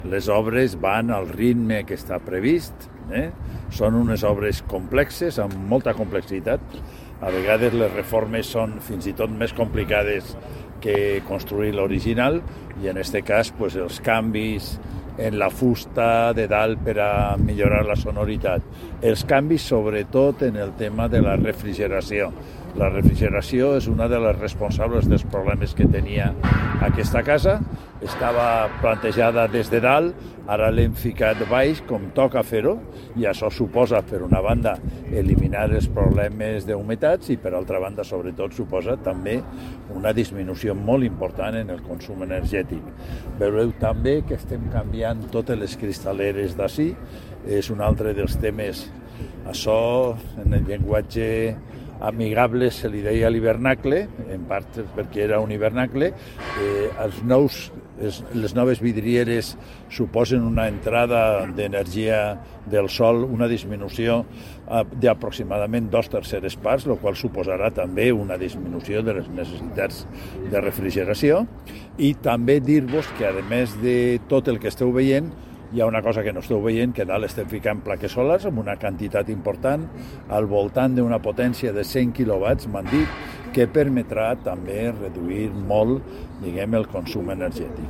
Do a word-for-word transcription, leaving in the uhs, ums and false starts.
Les obres van al ritme que està previst, eh? Són unes obres complexes, amb molta complexitat. A vegades les reformes són fins i tot més complicades que construir l'original i en aquest cas pues, els canvis en la fusta de dalt per a millorar la sonoritat. Els canvis sobretot en el tema de la refrigeració. La refrigeració és una de les responsables dels problemes que tenia aquesta casa. Estava plantejada des de dalt, ara l'hem ficat baix com toca fer-ho i això suposa, per una banda, eliminar els problemes d'humitats i per altra banda, sobretot, suposa també una disminució molt important en el consum energètic. Veureu també que estem canviant totes les cristaleres d'ací, és un altre dels temes. Això, en el llenguatge amigable, se li deia l'hivernacle, en part perquè era un hivernacle. Eh, els nous, les, les noves vidrieres suposen una entrada d'energia del sol, una disminució eh, d'aproximadament dos terceres parts, el qual suposarà també una disminució de les necessitats de refrigeració. I també dir-vos que, a més de tot el que esteu veient, hi ha una cosa que no esteu veient, que dalt estem ficant plaques solars amb una quantitat important, al voltant d'una potència de cent quilowatts, m'han dit, que permetrà també reduir molt, diguem, el consum energètic.